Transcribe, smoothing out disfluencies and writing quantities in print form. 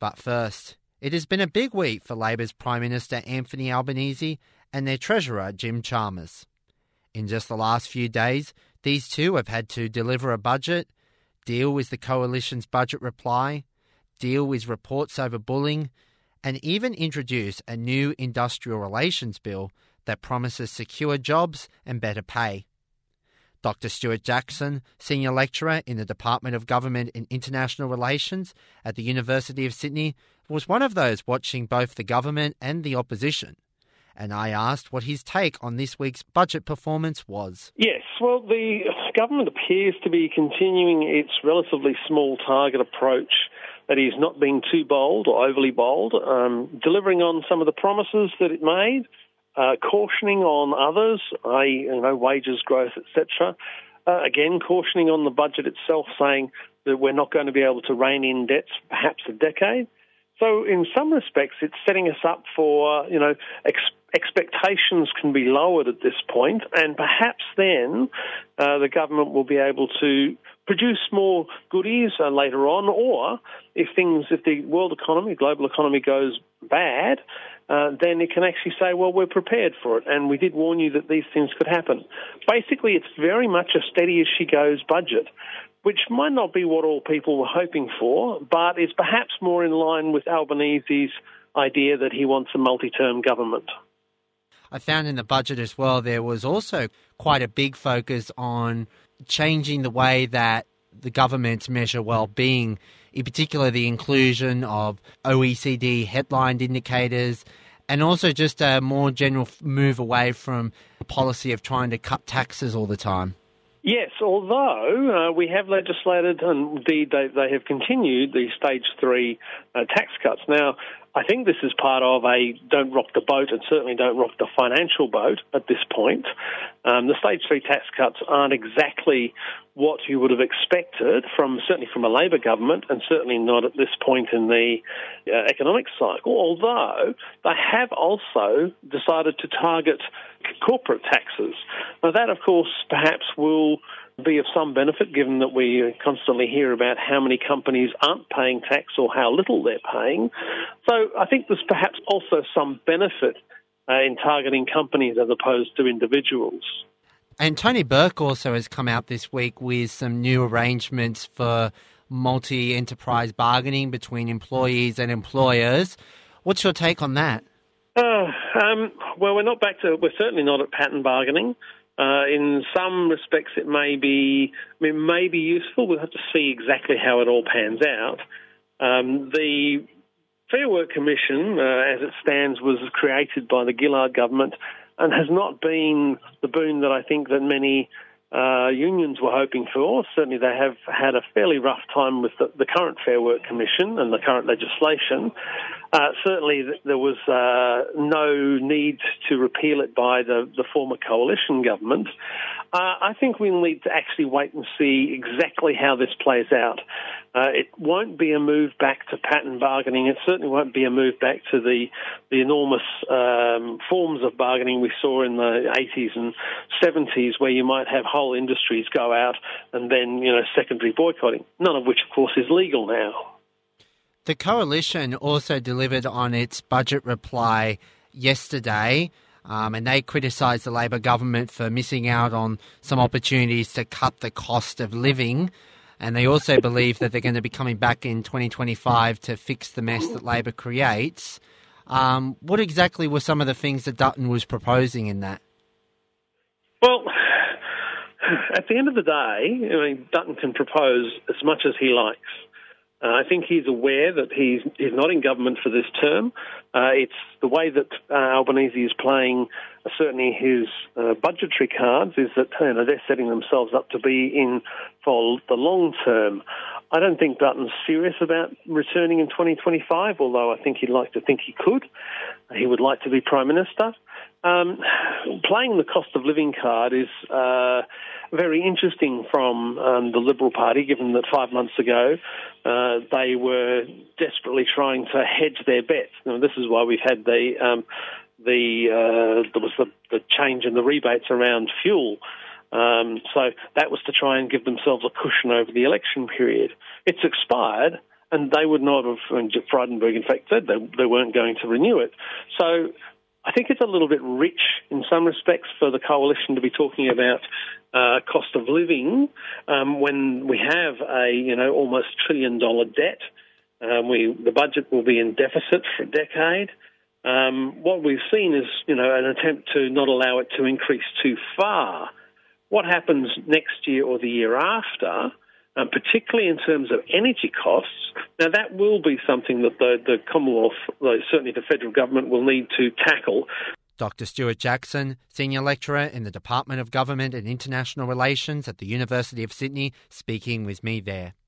But first, it has been a big week for Labor's Prime Minister Anthony Albanese and their Treasurer Jim Chalmers. In just the last few days, these two have had to deliver a budget, deal with the Coalition's budget reply, deal with reports over bullying, and even introduce a new industrial relations bill that promises secure jobs and better pay. Dr. Stuart Jackson, Senior Lecturer in the Department of Government and International Relations at the University of Sydney, was one of those watching both the government and the opposition. And I asked what his take on this week's budget performance was. Yes, well, the government appears to be continuing its relatively small target approach, that is not being too bold or overly bold, delivering on some of the promises that it made, cautioning on others, i.e., wages growth, etc. Again, cautioning on the budget itself, saying that we're not going to be able to rein in debts perhaps a decade. So in some respects, it's setting us up for, expectations can be lowered at this point, and perhaps then the government will be able to produce more goodies later on, or if the world economy, global economy goes bad, then it can actually say, well, we're prepared for it, and we did warn you that these things could happen. Basically, it's very much a steady-as-she-goes budget, which might not be what all people were hoping for, but is perhaps more in line with Albanese's idea that he wants a multi-term government. I found in the budget as well there was also quite a big focus on changing the way that the governments measure well-being, in particular the inclusion of OECD headlined indicators, and also just a more general move away from the policy of trying to cut taxes all the time. Yes, although we have legislated, and indeed they have continued, the Stage 3 tax cuts. Now, I think this is part of a don't rock the boat and certainly don't rock the financial boat at this point. The Stage 3 tax cuts aren't exactly what you would have expected certainly from a Labor government, and certainly not at this point in the economic cycle, although they have also decided to target corporate taxes. Now that, of course, perhaps will be of some benefit, given that we constantly hear about how many companies aren't paying tax or how little they're paying. So I think there's perhaps also some benefit in targeting companies as opposed to individuals. And Tony Burke also has come out this week with some new arrangements for multi-enterprise bargaining between employees and employers. What's your take on that? Well, we're certainly not at pattern bargaining. In some respects, it may be useful. We'll have to see exactly how it all pans out. The Fair Work Commission, as it stands, was created by the Gillard government and has not been the boon that I think that many unions were hoping for. Certainly they have had a fairly rough time with the current Fair Work Commission and the current legislation. Certainly there was no need to repeal it by the former coalition government. I think we'll need to actually wait and see exactly how this plays out. It won't be a move back to pattern bargaining. It certainly won't be a move back to the enormous forms of bargaining we saw in the 80s and 70s, where you might have whole industries go out and then, secondary boycotting, none of which, of course, is legal now. The Coalition also delivered on its budget reply yesterday, and they criticised the Labor government for missing out on some opportunities to cut the cost of living. And they also believe that they're going to be coming back in 2025 to fix the mess that Labor creates. What exactly were some of the things that Dutton was proposing in that? Well, at the end of the day, Dutton can propose as much as he likes. I think he's aware that he's not in government for this term. It's the way that Albanese is playing, certainly his budgetary cards, is that they're setting themselves up to be in for the long term. I don't think Dutton's serious about returning in 2025, although I think he'd like to think he could. He would like to be Prime Minister. Playing the cost of living card is very interesting from the Liberal Party, given that 5 months ago they were desperately trying to hedge their bets. This is why we've had there was the change in the rebates around fuel. So that was to try and give themselves a cushion over the election period. It's expired, and they would not have, and Frydenberg in fact said they weren't going to renew it. So I think it's a little bit rich in some respects for the coalition to be talking about cost of living when we have a almost $1 trillion debt. The budget will be in deficit for a decade. What we've seen is an attempt to not allow it to increase too far. What happens next year or the year after, particularly in terms of energy costs, now that will be something that the Commonwealth, certainly the federal government, will need to tackle. Dr. Stuart Jackson, Senior Lecturer in the Department of Government and International Relations at the University of Sydney, speaking with me there.